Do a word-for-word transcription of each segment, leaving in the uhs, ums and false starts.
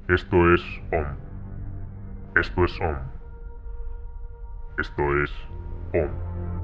Esto es O M. Esto es O M. Esto es O M.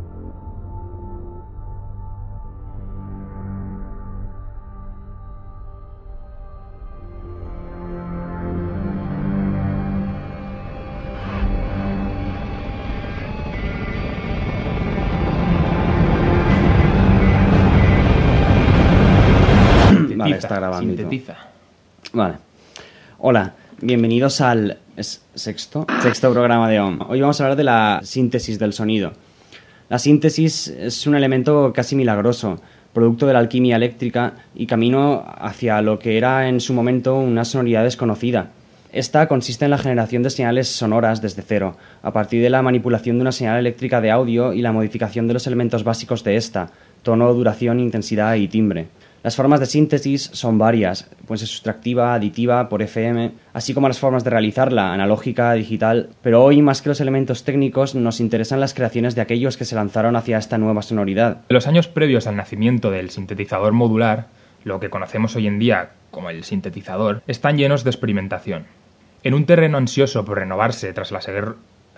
Vale, está grabando. Sintetiza. Vale. Hola, bienvenidos al sexto, sexto programa de O M. Hoy vamos a hablar de la síntesis del sonido. La síntesis es un elemento casi milagroso, producto de la alquimia eléctrica y camino hacia lo que era en su momento una sonoridad desconocida. Esta consiste en la generación de señales sonoras desde cero, a partir de la manipulación de una señal eléctrica de audio y la modificación de los elementos básicos de esta, tono, duración, intensidad y timbre. Las formas de síntesis son varias, puede ser sustractiva, aditiva, por F M, así como las formas de realizarla, analógica, digital, pero hoy, más que los elementos técnicos, nos interesan las creaciones de aquellos que se lanzaron hacia esta nueva sonoridad. En los años previos al nacimiento del sintetizador modular, lo que conocemos hoy en día como el sintetizador, están llenos de experimentación. En un terreno ansioso por renovarse tras la segunda...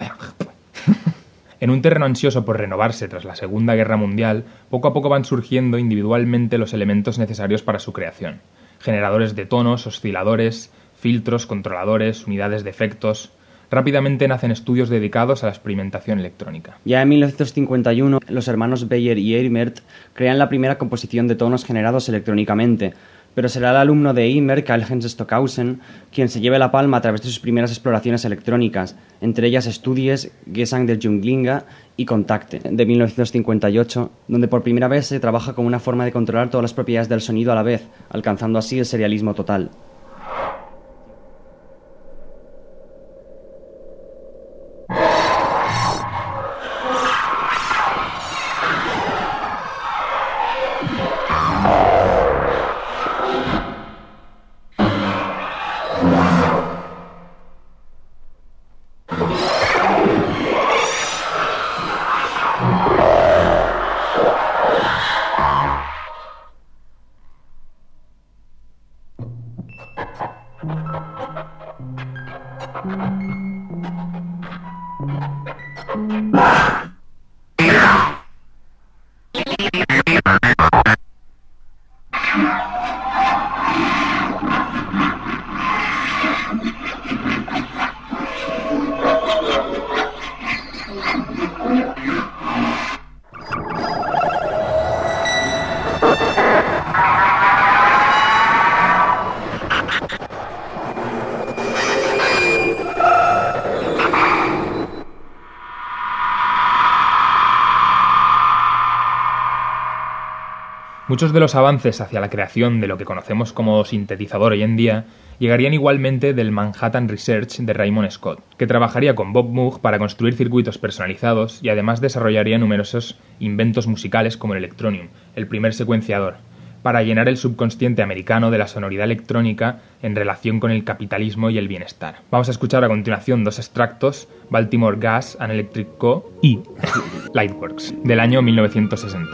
En un terreno ansioso por renovarse tras la Segunda Guerra Mundial, poco a poco van surgiendo individualmente los elementos necesarios para su creación. Generadores de tonos, osciladores, filtros, controladores, unidades de efectos. Rápidamente nacen estudios dedicados a la experimentación electrónica. Ya en mil novecientos cincuenta y uno, los hermanos Beyer y Eimert crean la primera composición de tonos generados electrónicamente, pero será el alumno de Eimert, Karl-Heinz Stockhausen, quien se lleve la palma a través de sus primeras exploraciones electrónicas, entre ellas Studies, Gesang der Junglinge y Kontakte, de mil novecientos cincuenta y ocho, donde por primera vez se trabaja como una forma de controlar todas las propiedades del sonido a la vez, alcanzando así el serialismo total. Muchos de los avances hacia la creación de lo que conocemos como sintetizador hoy en día llegarían igualmente del Manhattan Research de Raymond Scott, que trabajaría con Bob Moog para construir circuitos personalizados y además desarrollaría numerosos inventos musicales como el Electronium, el primer secuenciador, para llenar el subconsciente americano de la sonoridad electrónica en relación con el capitalismo y el bienestar. Vamos a escuchar a continuación dos extractos, Baltimore Gas and Electric Co. y Lightworks, del año mil novecientos sesenta.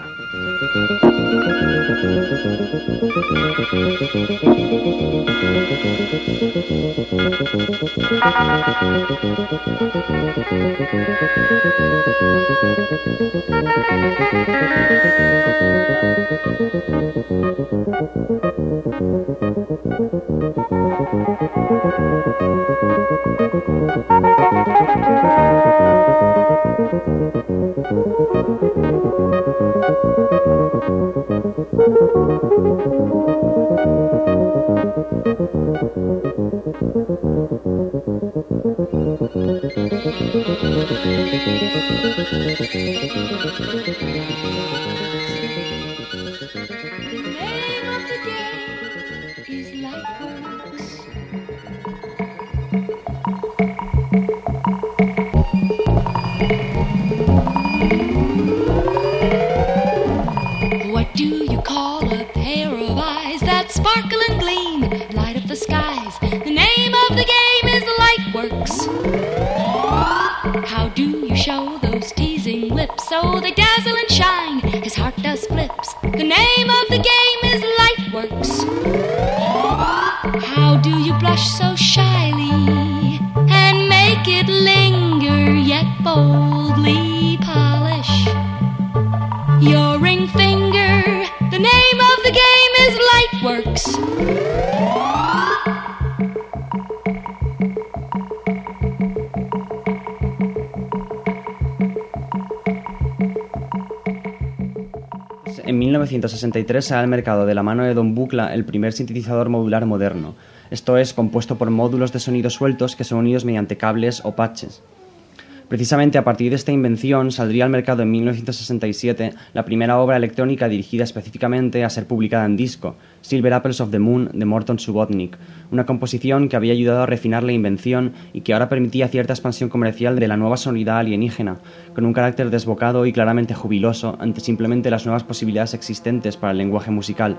What do you call a pair of eyes that sparkle and gleam, light up the skies? The name of the game is Lightworks. How do you show those teasing lips so they dazzle and shine? His heart does flips. The name of the game is Lightworks. How do you blush so so shyly and make it linger, yet boldly polish your ring finger. The name of the game is Lightworks. En mil novecientos sesenta y tres sale al mercado de la mano de Don Buchla el primer sintetizador modular moderno, esto es, compuesto por módulos de sonido sueltos que son unidos mediante cables o patches. Precisamente a partir de esta invención saldría al mercado en mil novecientos sesenta y siete la primera obra electrónica dirigida específicamente a ser publicada en disco, Silver Apples of the Moon de Morton Subotnick, una composición que había ayudado a refinar la invención y que ahora permitía cierta expansión comercial de la nueva sonoridad alienígena, con un carácter desbocado y claramente jubiloso ante simplemente las nuevas posibilidades existentes para el lenguaje musical.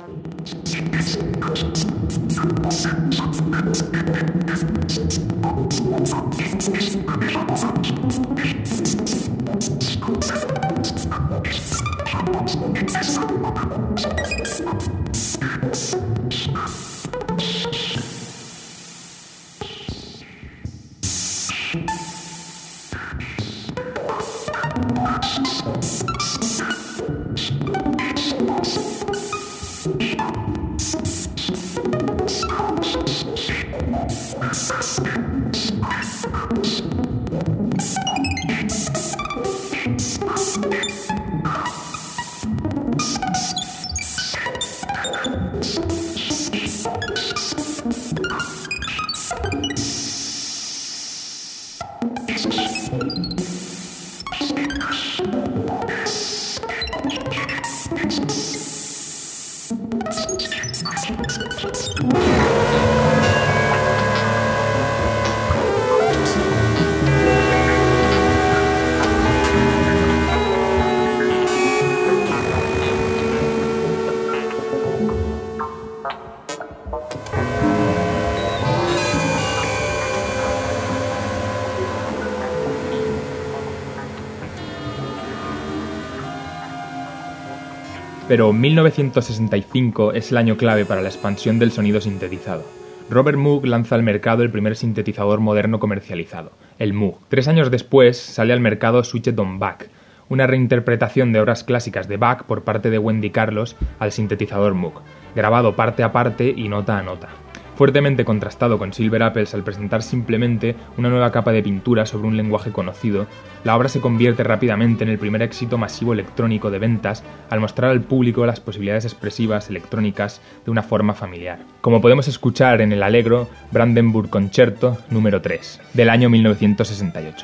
Pero mil novecientos sesenta y cinco es el año clave para la expansión del sonido sintetizado. Robert Moog lanza al mercado el primer sintetizador moderno comercializado, el Moog. Tres años después sale al mercado Switched on Bach, una reinterpretación de obras clásicas de Bach por parte de Wendy Carlos al sintetizador Moog, grabado parte a parte y nota a nota. Fuertemente contrastado con Silver Apples al presentar simplemente una nueva capa de pintura sobre un lenguaje conocido, la obra se convierte rápidamente en el primer éxito masivo electrónico de ventas al mostrar al público las posibilidades expresivas electrónicas de una forma familiar. Como podemos escuchar en el Allegro Brandenburg Concerto número tres, del año mil novecientos sesenta y ocho.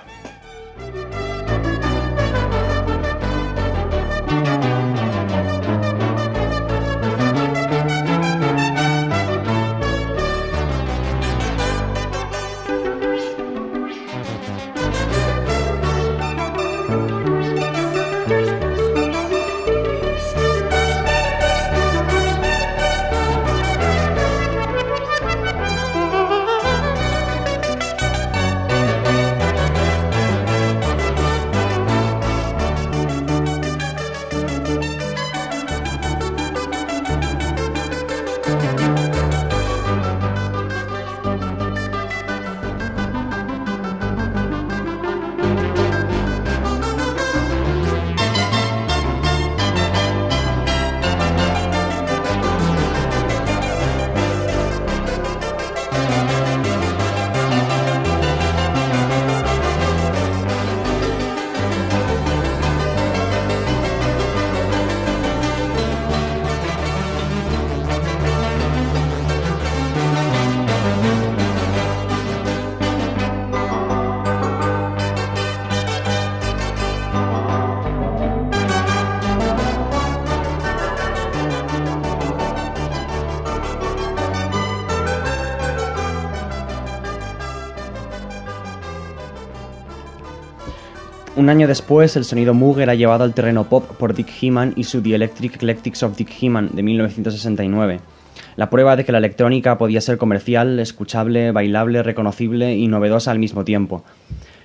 Un año después, el sonido Moog era llevado al terreno pop por Dick Heeman y su The Electric Eclectics of Dick Heeman de mil novecientos sesenta y nueve. La prueba de que la electrónica podía ser comercial, escuchable, bailable, reconocible y novedosa al mismo tiempo.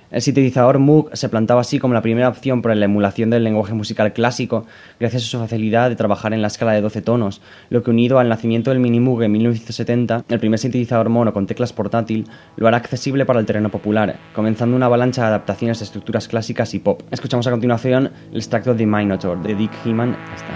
El sintetizador Moog se plantaba así como la primera opción para la emulación del lenguaje musical clásico, gracias a su facilidad de trabajar en la escala de doce tonos, lo que unido al nacimiento del Mini Moog en mil novecientos setenta, el primer sintetizador mono con teclas portátil, lo hará accesible para el terreno popular, comenzando una avalancha de adaptaciones de estructuras clásicas y pop. Escuchamos a continuación el extracto de Minotaur, de Dick Heeman. Hasta.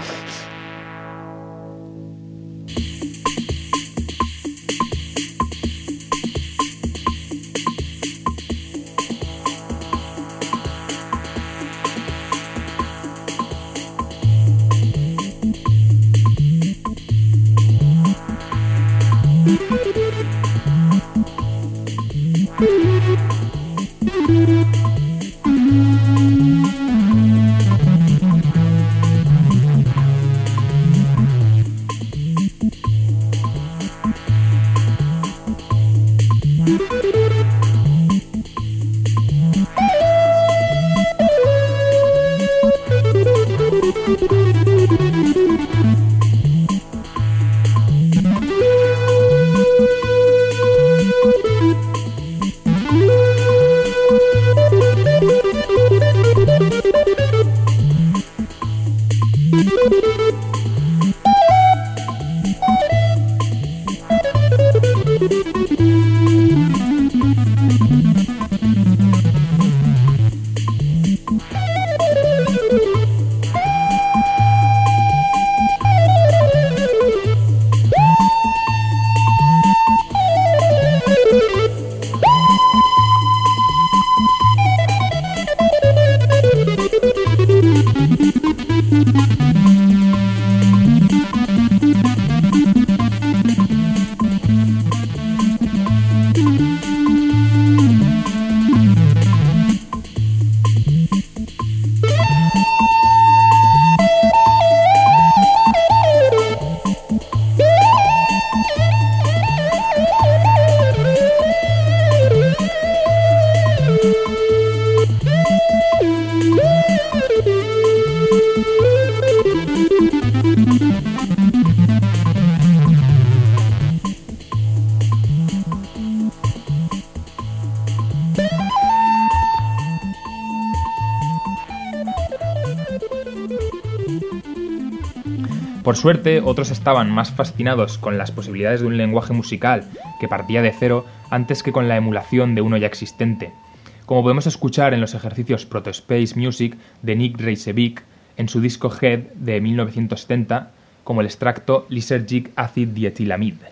Por suerte, otros estaban más fascinados con las posibilidades de un lenguaje musical que partía de cero antes que con la emulación de uno ya existente, como podemos escuchar en los ejercicios Proto-Space Music de Nick Reisevik en su disco Head de mil novecientos setenta, como el extracto Lysergic Acid Diethylamide.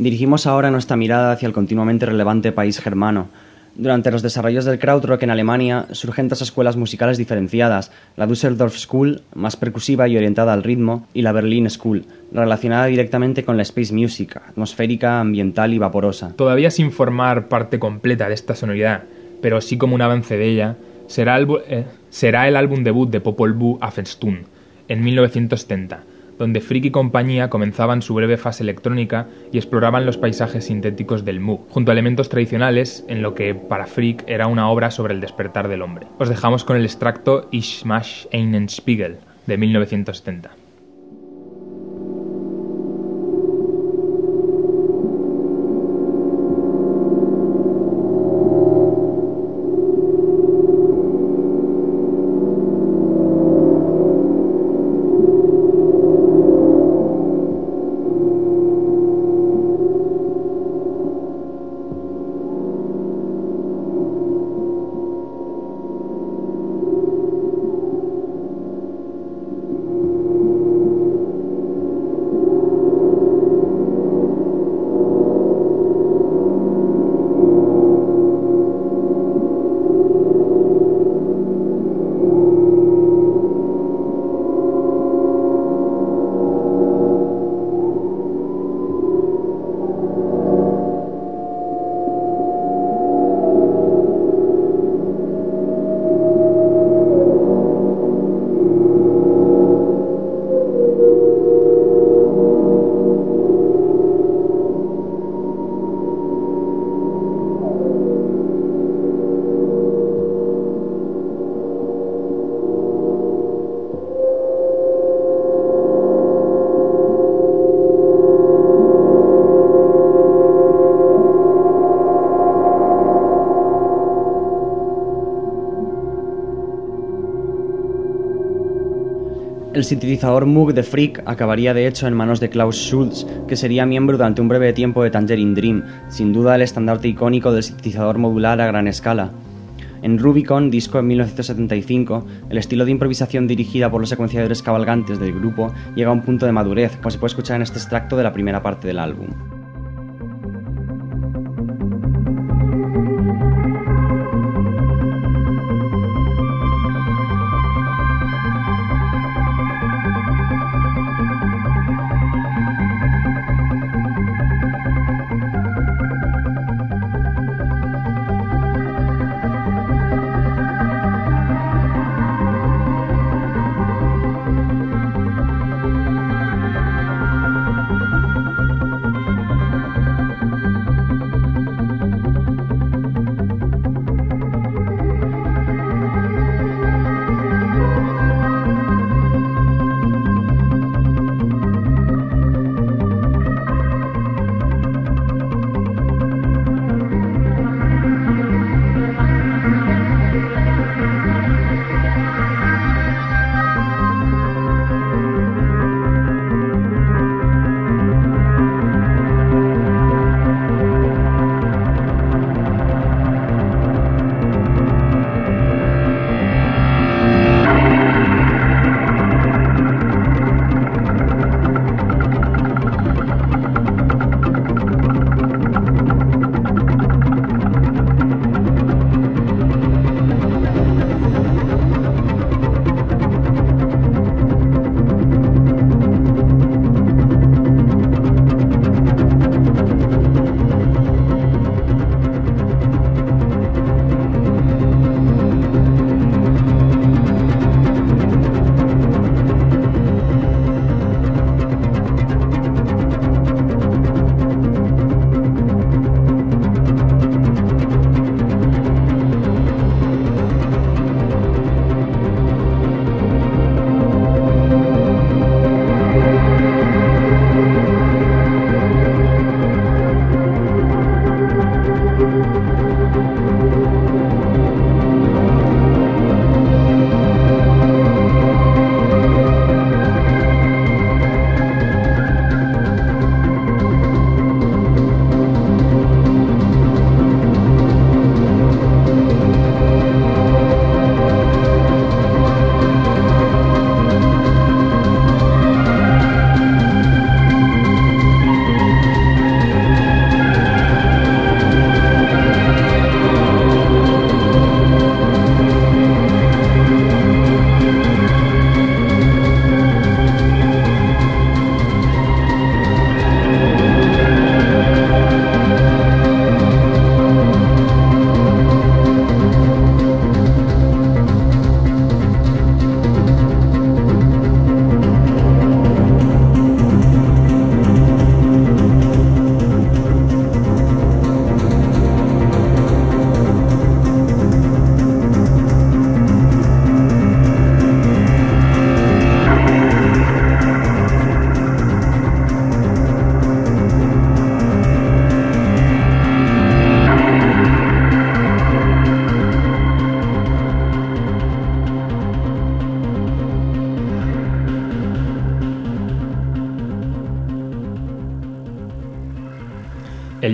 Dirigimos ahora nuestra mirada hacia el continuamente relevante país germano. Durante los desarrollos del krautrock en Alemania surgen dos escuelas musicales diferenciadas, la Düsseldorf School, más percusiva y orientada al ritmo, y la Berlin School, relacionada directamente con la space music, atmosférica, ambiental y vaporosa. Todavía sin formar parte completa de esta sonoridad, pero sí como un avance de ella, será el, eh, será el álbum debut de Popol Vuh Affenztun, en mil novecientos setenta, donde Frick y compañía comenzaban su breve fase electrónica y exploraban los paisajes sintéticos del Moog, junto a elementos tradicionales en lo que para Frick era una obra sobre el despertar del hombre. Os dejamos con el extracto Ich mach einen Spiegel, de mil novecientos setenta. El sintetizador Moog de Frick acabaría de hecho en manos de Klaus Schulze, que sería miembro durante un breve tiempo de Tangerine Dream, sin duda el estandarte icónico del sintetizador modular a gran escala. En Rubicon, disco en mil novecientos setenta y cinco, el estilo de improvisación dirigida por los secuenciadores cabalgantes del grupo llega a un punto de madurez, como se puede escuchar en este extracto de la primera parte del álbum.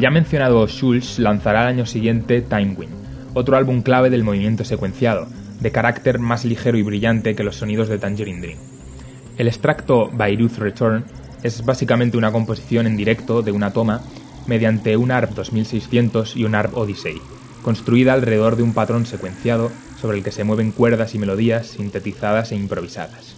ya mencionado Schulz lanzará al año siguiente Time Wind, otro álbum clave del movimiento secuenciado, de carácter más ligero y brillante que los sonidos de Tangerine Dream. El extracto Bayreuth Return es básicamente una composición en directo de una toma mediante un A R P dos mil seiscientos y un A R P Odyssey, construida alrededor de un patrón secuenciado sobre el que se mueven cuerdas y melodías sintetizadas e improvisadas.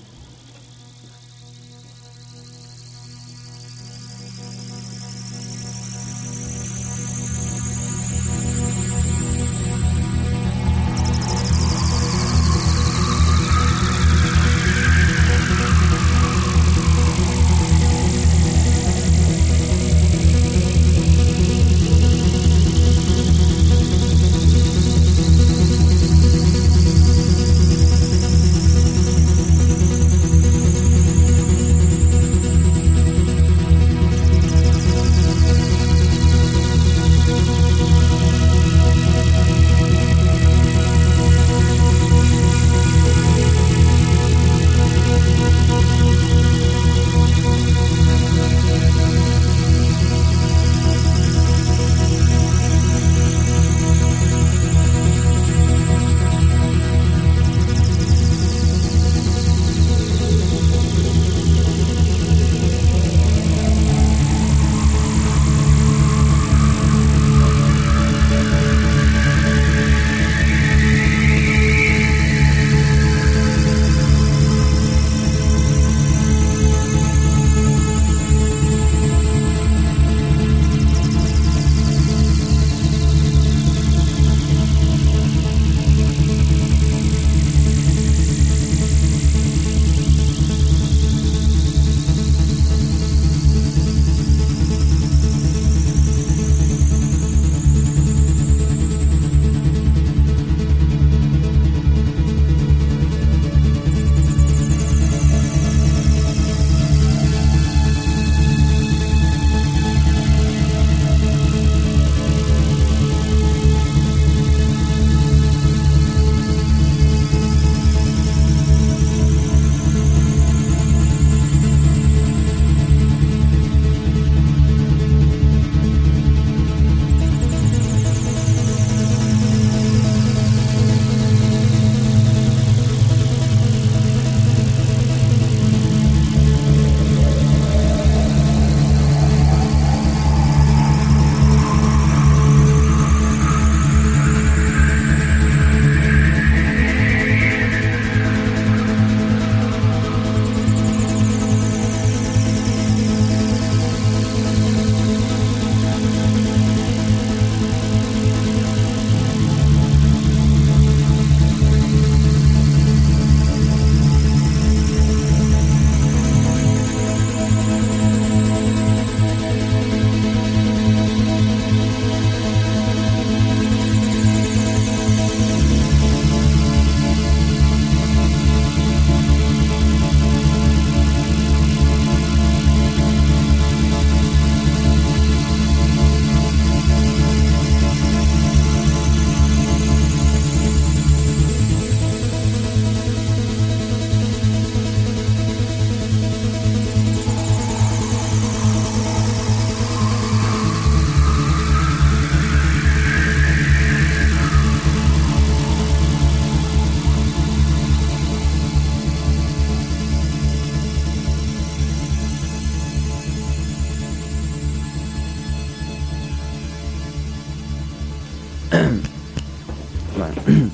Vale.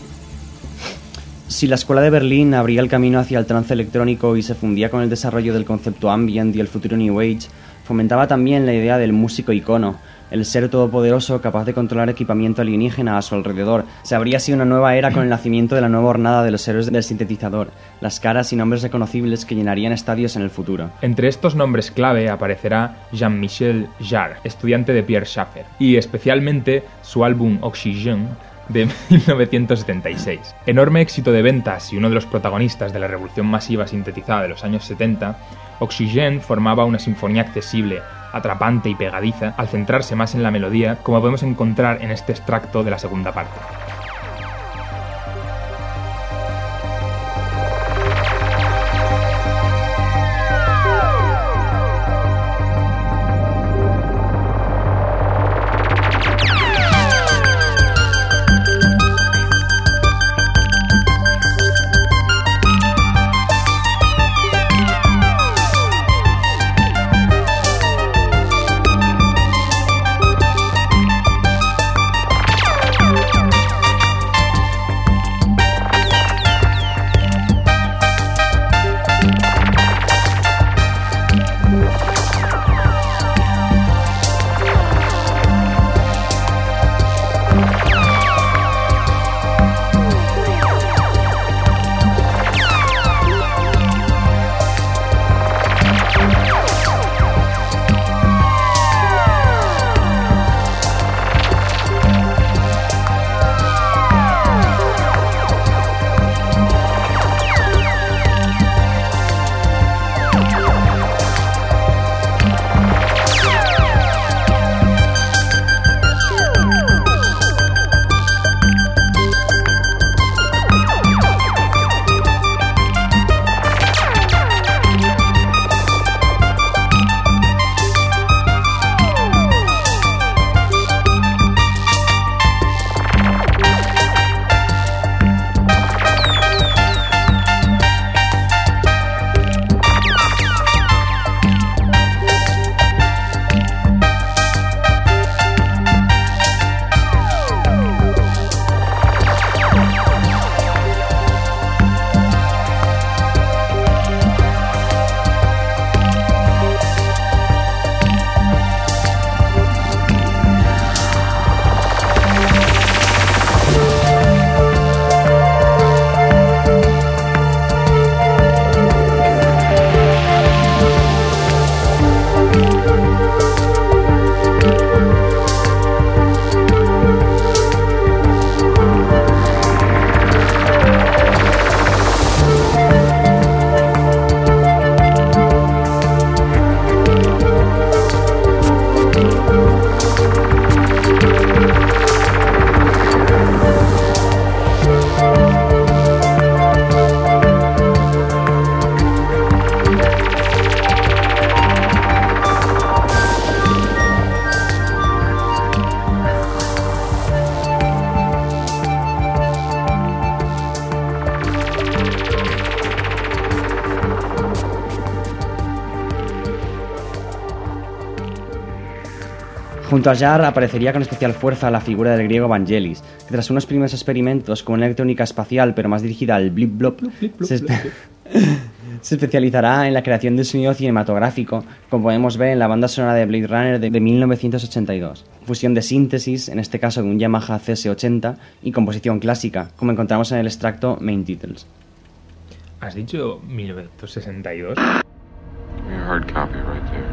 Si la escuela de Berlín abría el camino hacia el trance electrónico y se fundía con el desarrollo del concepto ambient y el futuro New Age, fomentaba también la idea del músico icono, el ser todopoderoso capaz de controlar equipamiento alienígena a su alrededor. Se abría así una nueva era con el nacimiento de la nueva hornada de los héroes del sintetizador, las caras y nombres reconocibles que llenarían estadios en el futuro. Entre estos nombres clave aparecerá Jean-Michel Jarre, estudiante de Pierre Schaeffer, y especialmente su álbum Oxygen de mil novecientos setenta y seis. Enorme éxito de ventas y uno de los protagonistas de la revolución masiva sintetizada de los años setenta, Oxygen formaba una sinfonía accesible, atrapante y pegadiza, al centrarse más en la melodía, como podemos encontrar en este extracto de la segunda parte. Junto a Jar aparecería con especial fuerza la figura del griego Vangelis, que tras unos primeros experimentos con una electrónica espacial pero más dirigida al blip blop, se, espe- se especializará en la creación de sonido cinematográfico, como podemos ver en la banda sonora de Blade Runner de, de mil novecientos ochenta y dos. Fusión de síntesis, en este caso de un Yamaha C S ochenta, y composición clásica, como encontramos en el extracto Main Titles. ¿Has dicho mil novecientos sesenta y dos? Your hard copy right there.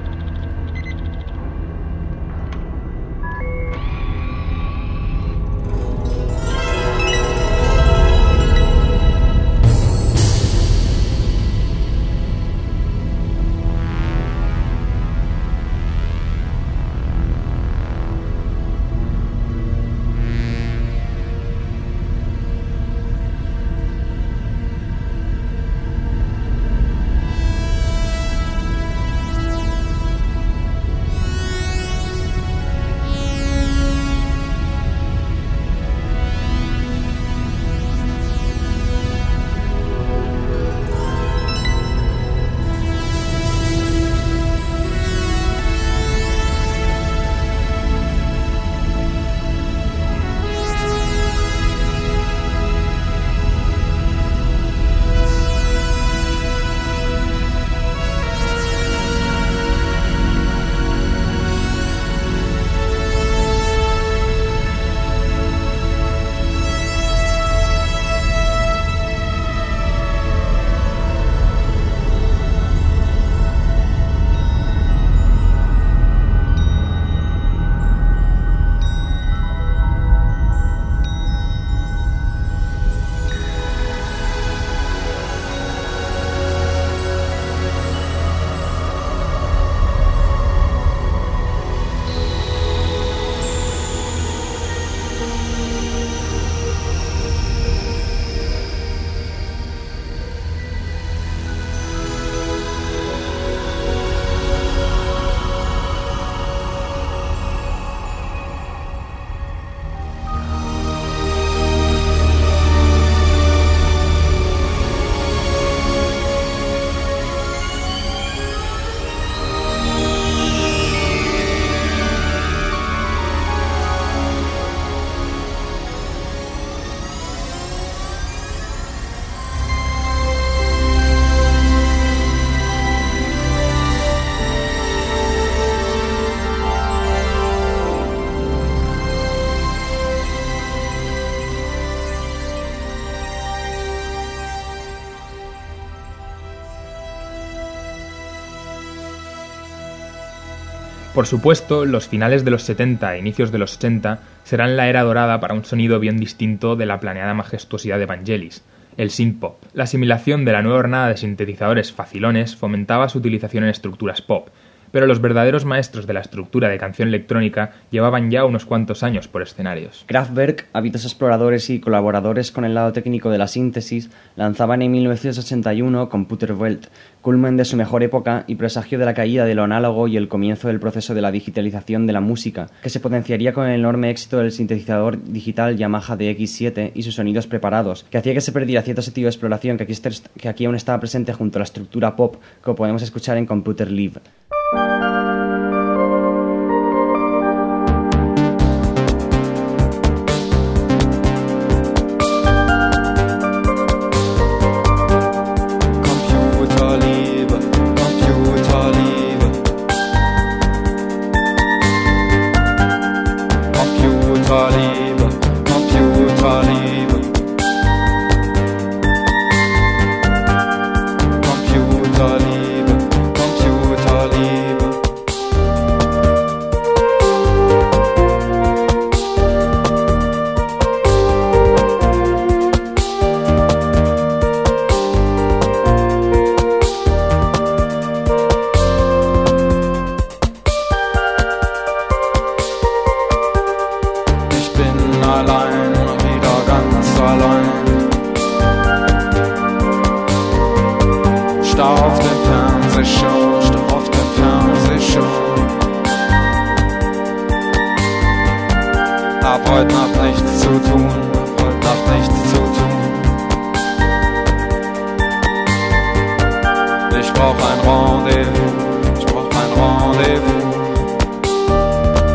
Por supuesto, los finales de los setenta e inicios de los ochenta serán la era dorada para un sonido bien distinto de la planeada majestuosidad de Vangelis, el synth-pop. La asimilación de la nueva hornada de sintetizadores facilones fomentaba su utilización en estructuras pop, pero los verdaderos maestros de la estructura de canción electrónica llevaban ya unos cuantos años por escenarios. Kraftwerk, hábitos exploradores y colaboradores con el lado técnico de la síntesis, lanzaban en mil novecientos ochenta y uno Computerwelt, culmen de su mejor época y presagio de la caída de lo análogo y el comienzo del proceso de la digitalización de la música, que se potenciaría con el enorme éxito del sintetizador digital Yamaha D X siete y sus sonidos preparados, que hacía que se perdiera cierto sentido de exploración que aquí, que aquí aún estaba presente junto a la estructura pop que podemos escuchar en Computer Live. Hab heute Nacht nichts zu tun, hab heute Nacht nichts zu tun. Ich brauch ein Rendezvous, ich brauch ein Rendezvous.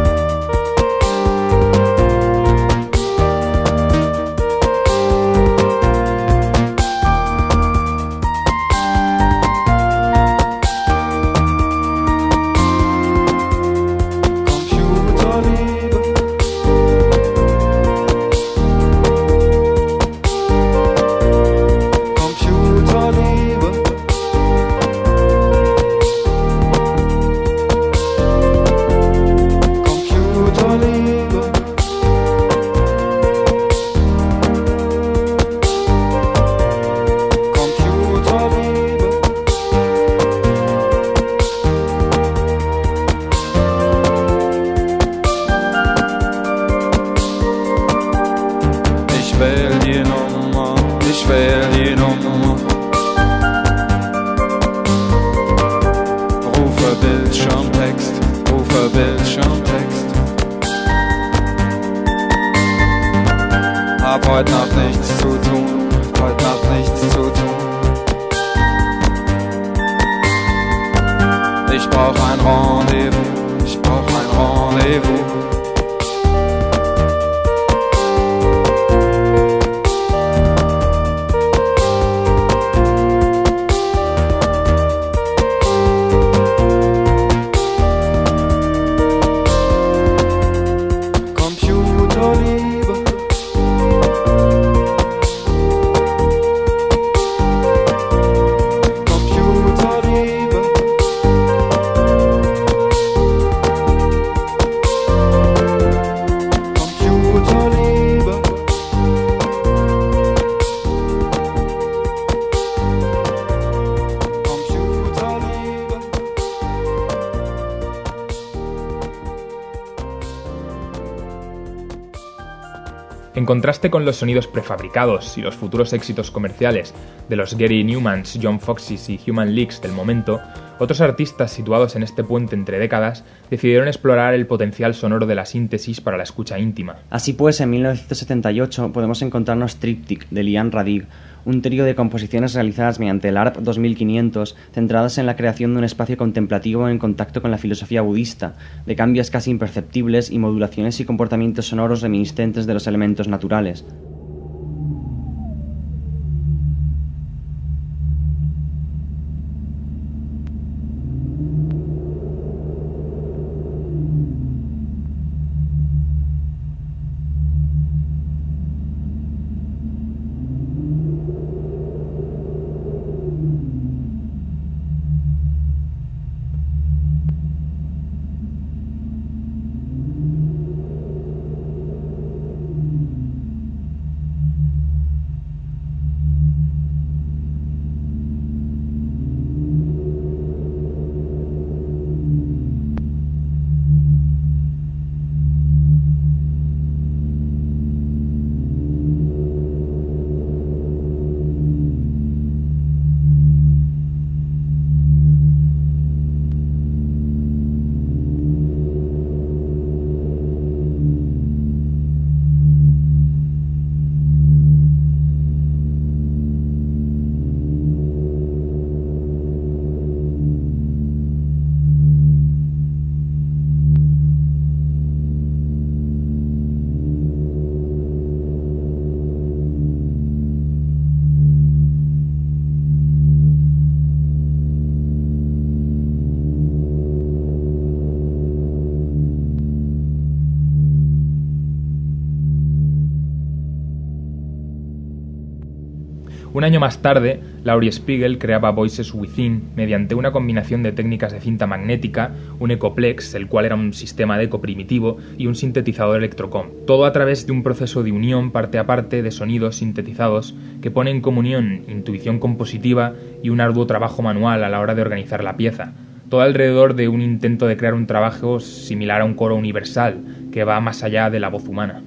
ich wähl die Nummer. Rufe Bildschirmtext, rufe Bildschirmtext. Hab heute Nacht nichts zu tun, heute Nacht nichts zu tun. Ich brauch ein Rendezvous, ich brauch ein Rendezvous. En contraste con los sonidos prefabricados y los futuros éxitos comerciales de los Gary Newmans, John Foxys y Human Leagues del momento, otros artistas situados en este puente entre décadas decidieron explorar el potencial sonoro de la síntesis para la escucha íntima. Así pues, en mil novecientos setenta y ocho podemos encontrarnos Triptych de Liam Radig, un trío de composiciones realizadas mediante el A R P dos mil quinientos, centradas en la creación de un espacio contemplativo en contacto con la filosofía budista, de cambios casi imperceptibles y modulaciones y comportamientos sonoros reminiscentes de los elementos naturales. Un año más tarde, Laurie Spiegel creaba Voices Within mediante una combinación de técnicas de cinta magnética, un ecoplex, el cual era un sistema de eco primitivo, y un sintetizador electrocom. Todo a través de un proceso de unión parte a parte de sonidos sintetizados que pone en comunión intuición compositiva y un arduo trabajo manual a la hora de organizar la pieza. Todo alrededor de un intento de crear un trabajo similar a un coro universal que va más allá de la voz humana.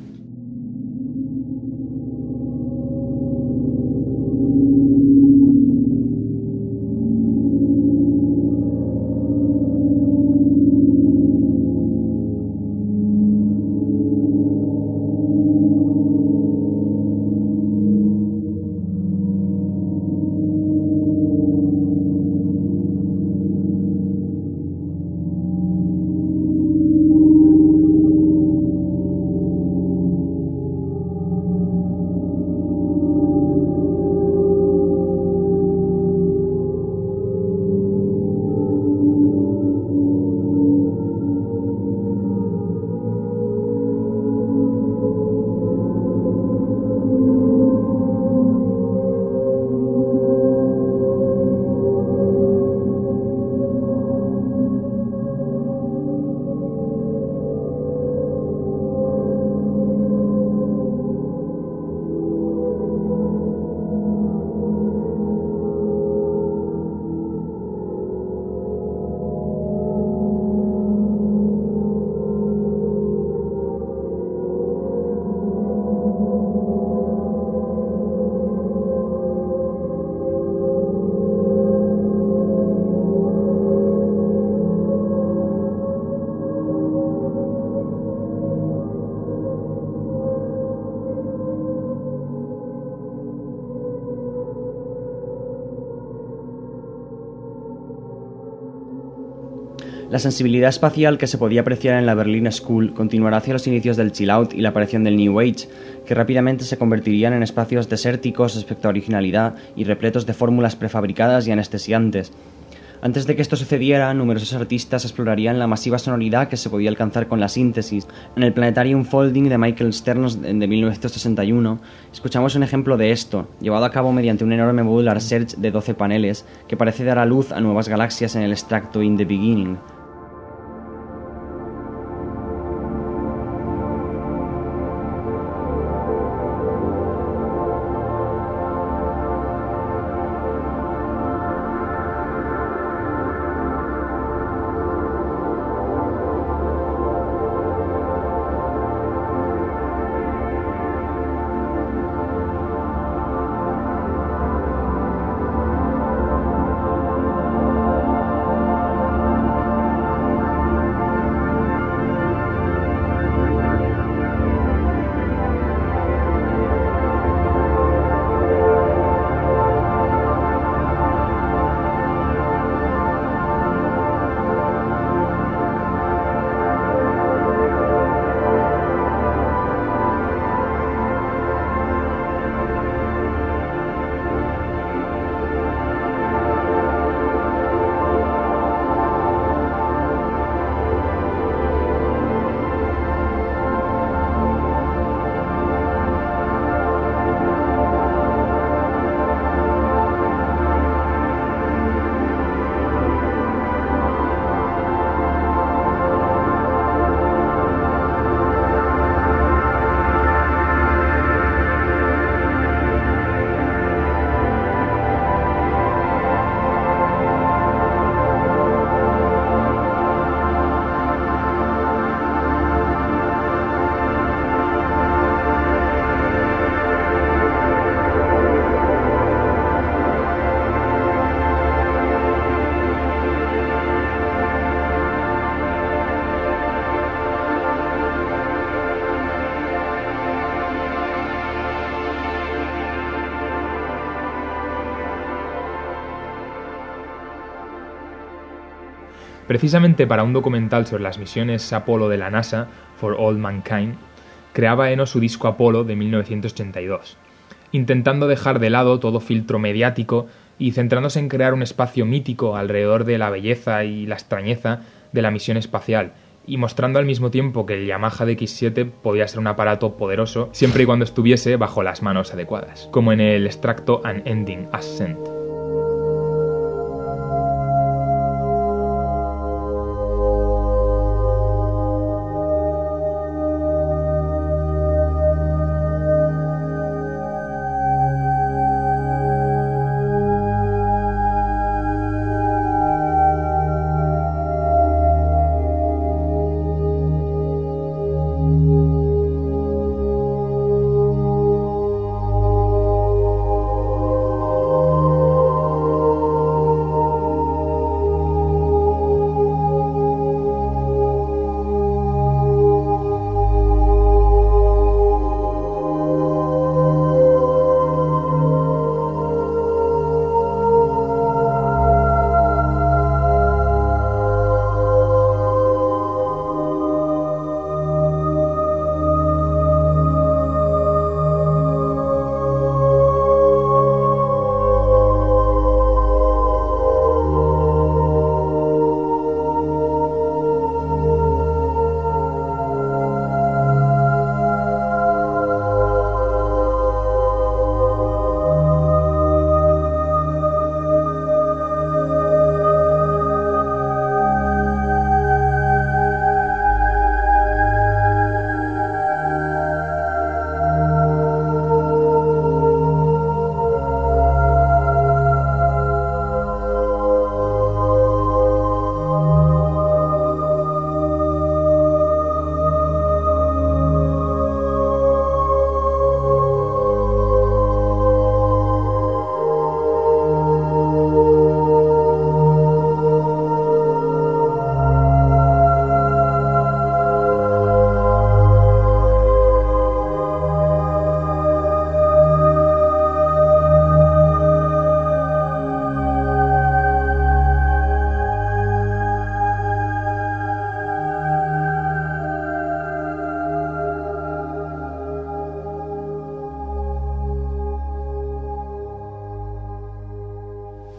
La sensibilidad espacial que se podía apreciar en la Berlin School continuará hacia los inicios del chill out y la aparición del New Age, que rápidamente se convertirían en espacios desérticos respecto a originalidad y repletos de fórmulas prefabricadas y anestesiantes. Antes de que esto sucediera, numerosos artistas explorarían la masiva sonoridad que se podía alcanzar con la síntesis. En el Planetarium Folding de Michael Stearns de mil novecientos sesenta y uno, escuchamos un ejemplo de esto, llevado a cabo mediante un enorme modular search de doce paneles que parece dar a luz a nuevas galaxias en el extracto In the Beginning. Precisamente para un documental sobre las misiones Apolo de la NASA, For All Mankind, creaba Eno su disco Apolo de mil novecientos ochenta y dos, intentando dejar de lado todo filtro mediático y centrándose en crear un espacio mítico alrededor de la belleza y la extrañeza de la misión espacial, y mostrando al mismo tiempo que el Yamaha D X siete podía ser un aparato poderoso siempre y cuando estuviese bajo las manos adecuadas, como en el extracto An Ending Ascent.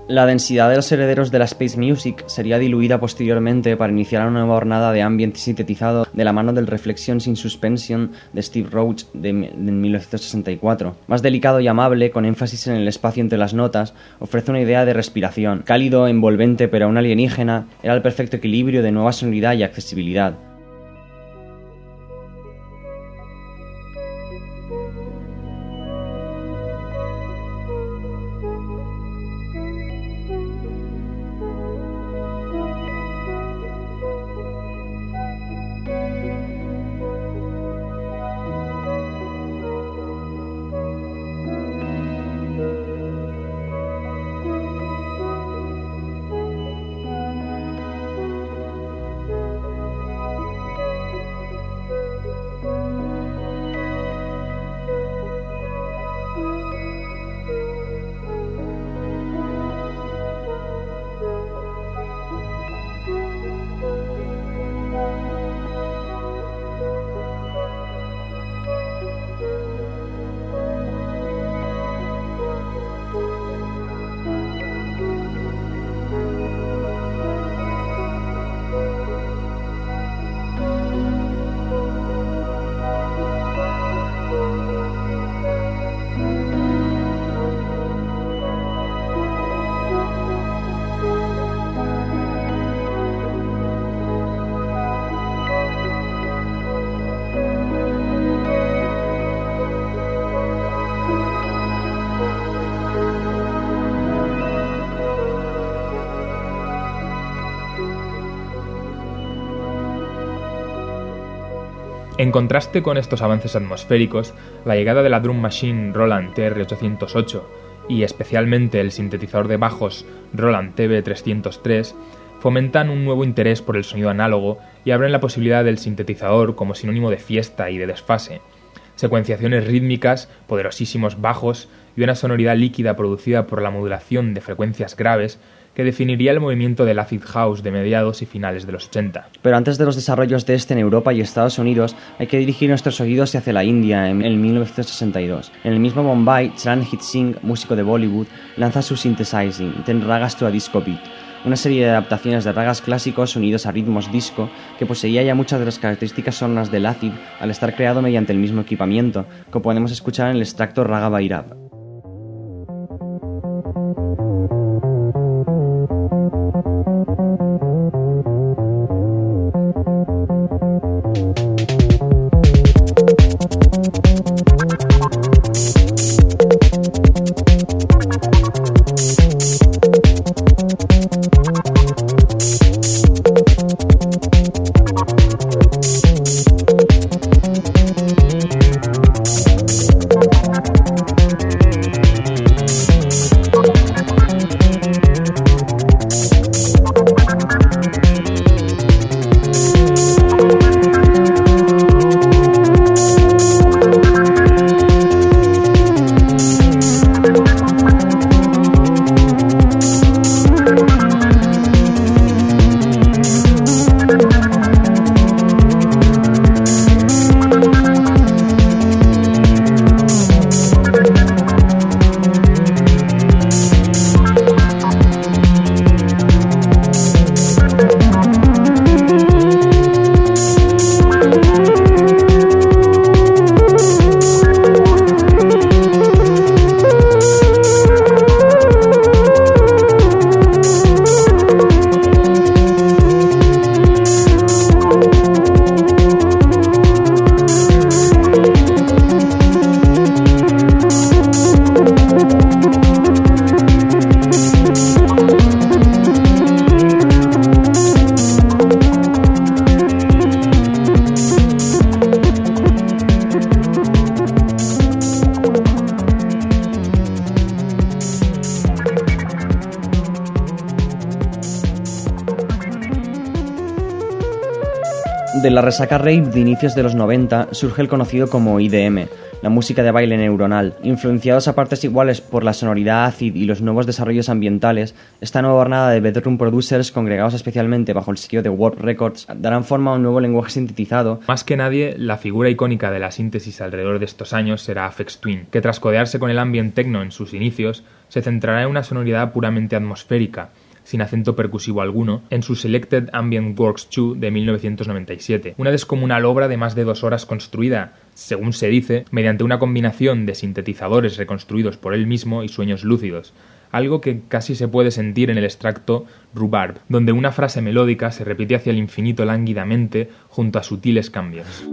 La densidad de los herederos de la Space Music sería diluida posteriormente para iniciar una nueva hornada de ambient sintetizado de la mano del Reflections in Suspension de Steve Roach de, de mil novecientos sesenta y cuatro. Más delicado y amable, con énfasis en el espacio entre las notas, ofrece una idea de respiración. Cálido, envolvente pero aún alienígena, era el perfecto equilibrio de nueva sonoridad y accesibilidad. En contraste con estos avances atmosféricos, la llegada de la Drum Machine Roland T R ochocientos ocho y especialmente el sintetizador de bajos Roland T B trescientos tres fomentan un nuevo interés por el sonido análogo y abren la posibilidad del sintetizador como sinónimo de fiesta y de desfase. Secuenciaciones rítmicas, poderosísimos bajos y una sonoridad líquida producida por la modulación de frecuencias graves que definiría el movimiento del acid house de mediados y finales de los ochenta. Pero antes de los desarrollos de este en Europa y Estados Unidos, hay que dirigir nuestros oídos hacia la India en, en mil novecientos sesenta y dos. En el mismo Bombay, Charanjit Singh, músico de Bollywood, lanza su Synthesizing, Ten Ragas to a Disco Beat, una serie de adaptations de ragas clásicos unidos a ritmos disco que poseía ya muchas de las características sonoras del acid al estar creado mediante el mismo equipamiento, que podemos escuchar en el extracto Raga Bhairab. De la resaca rave de inicios de los noventa surge el conocido como I D M, la música de baile neuronal. Influenciados a partes iguales por la sonoridad acid y los nuevos desarrollos ambientales, esta nueva hornada de Bedroom Producers, congregados especialmente bajo el sello de Warp Records, darán forma a un nuevo lenguaje sintetizado. Más que nadie, la figura icónica de la síntesis alrededor de estos años será Aphex Twin, que tras codearse con el ambient techno en sus inicios, se centrará en una sonoridad puramente atmosférica, sin acento percusivo alguno, en su Selected Ambient Works dos de mil novecientos noventa y siete, una descomunal obra de más de dos horas construida, según se dice, mediante una combinación de sintetizadores reconstruidos por él mismo y sueños lúcidos, algo que casi se puede sentir en el extracto Rhubarb, donde una frase melódica se repite hacia el infinito lánguidamente junto a sutiles cambios.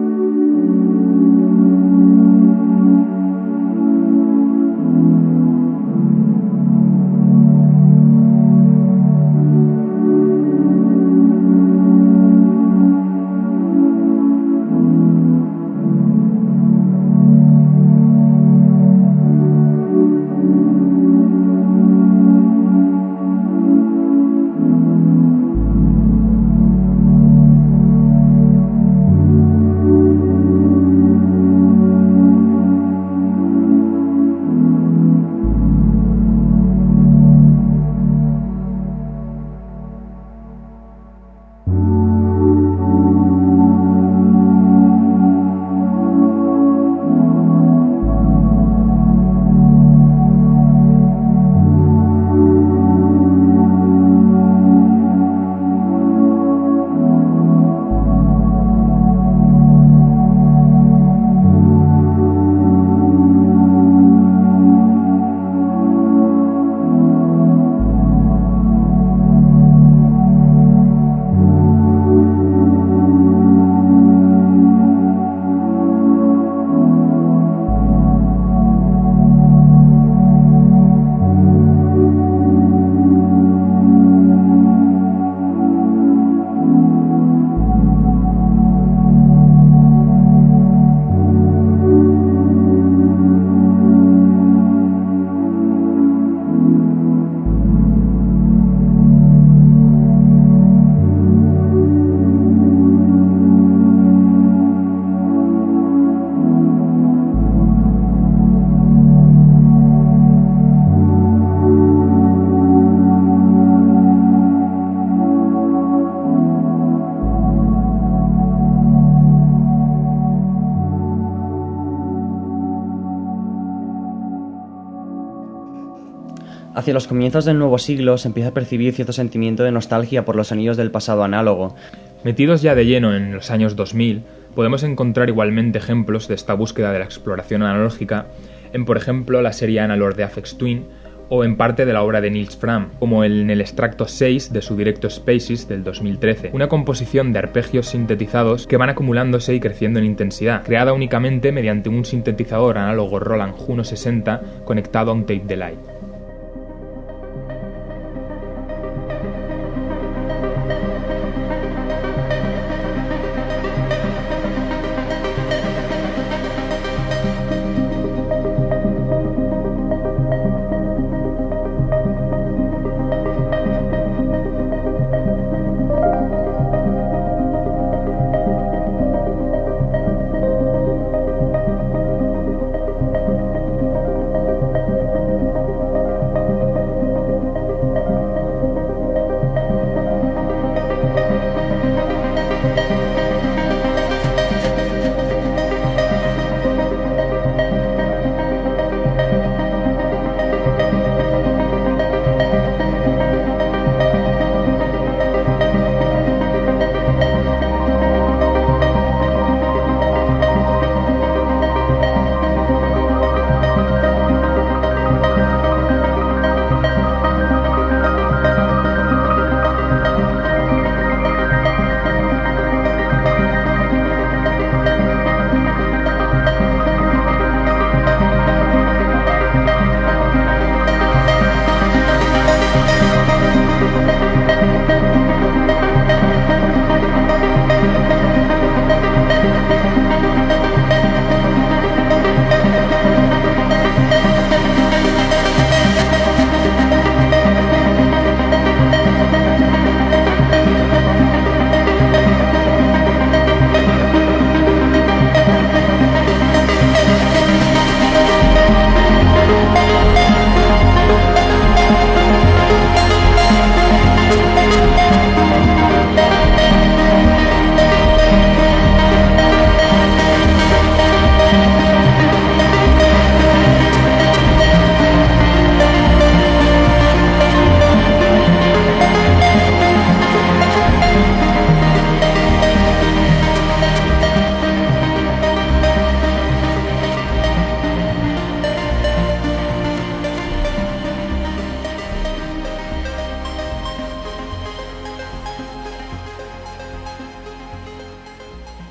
Hacia los comienzos del nuevo siglo se empieza a percibir cierto sentimiento de nostalgia por los sonidos del pasado análogo. Metidos ya de lleno en los años dos mil, podemos encontrar igualmente ejemplos de esta búsqueda de la exploración analógica en, por ejemplo, la serie Analog de Aphex Twin o en parte de la obra de Nils Fram, como en el extracto seis de su directo Spaces del dos mil trece, una composición de arpegios sintetizados que van acumulándose y creciendo en intensidad, creada únicamente mediante un sintetizador análogo Roland Juno sesenta conectado a un tape delay.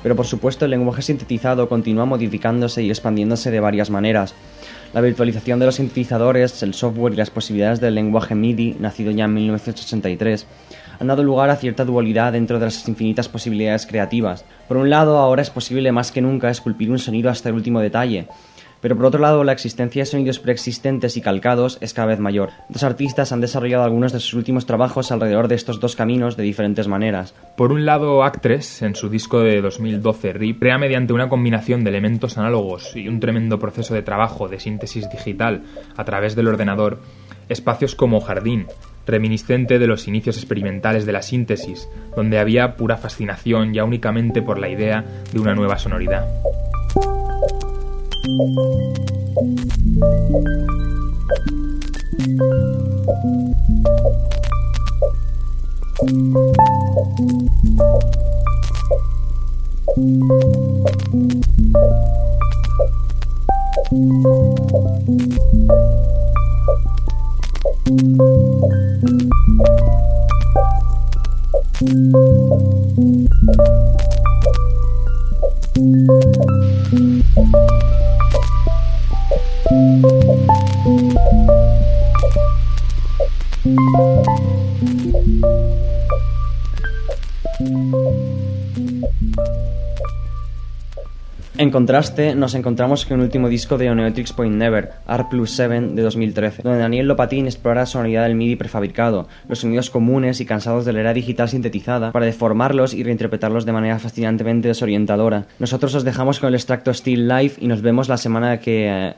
Pero por supuesto el lenguaje sintetizado continúa modificándose y expandiéndose de varias maneras. La virtualización de los sintetizadores, el software y las posibilidades del lenguaje MIDI, nacido ya en mil novecientos ochenta y tres, han dado lugar a cierta dualidad dentro de las infinitas posibilidades creativas. Por un lado, ahora es posible más que nunca esculpir un sonido hasta el último detalle, pero por otro lado, la existencia de sonidos preexistentes y calcados es cada vez mayor. Dos artistas han desarrollado algunos de sus últimos trabajos alrededor de estos dos caminos de diferentes maneras. Por un lado, Actres, en su disco de dos mil doce, RIP, crea mediante una combinación de elementos análogos y un tremendo proceso de trabajo de síntesis digital a través del ordenador, espacios como Jardín, reminiscente de los inicios experimentales de la síntesis, donde había pura fascinación ya únicamente por la idea de una nueva sonoridad. En contraste, nos encontramos con el último disco de Oneotrix Point Never, R plus siete de dos mil trece, donde Daniel Lopatin explora la sonoridad del MIDI prefabricado, los sonidos comunes y cansados de la era digital sintetizada, para deformarlos y reinterpretarlos de manera fascinantemente desorientadora. Nosotros os dejamos con el extracto Still Life y nos vemos la semana que... Eh...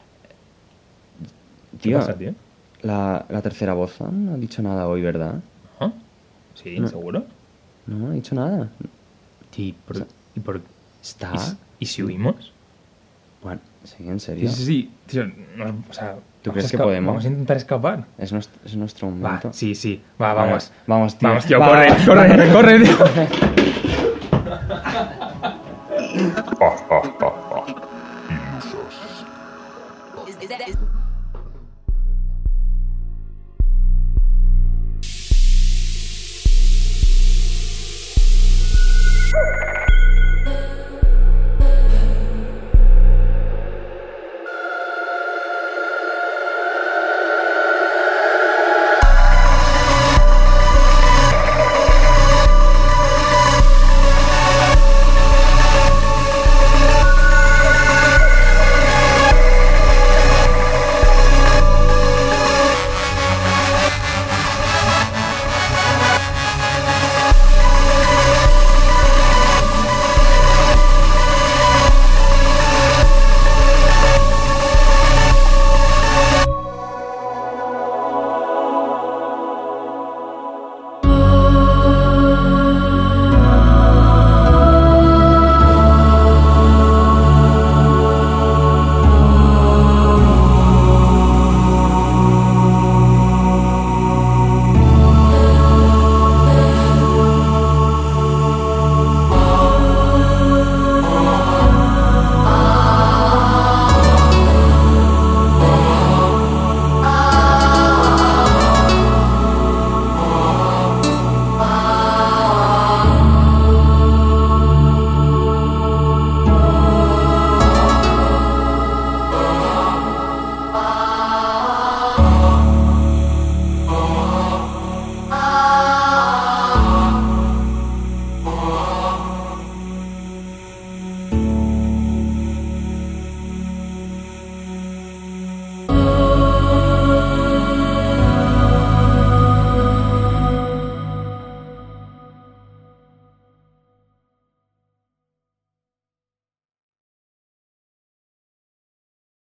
Tío, ¿Qué pasa, tío? La, la tercera voz no ha dicho nada hoy, ¿verdad? ¿Ah? ¿Sí? No. ¿Seguro? No, no ha dicho nada. ¿Y por, y por ¿Está? ¿Y, ¿Y si huimos? Bueno, sí, en Sí, serio. sí, sí. Tío, no, o sea, ¿Tú vamos crees a que esca- podemos? Vamos a intentar escapar. Es nuestro, es nuestro Va, momento. sí, sí. Va, Vale, vamos. Vamos, tío. Vamos, tío, Va, corre, va. corre, corre, tío. Ja, ja, ja, ja. Ilusos. Is, is that, is,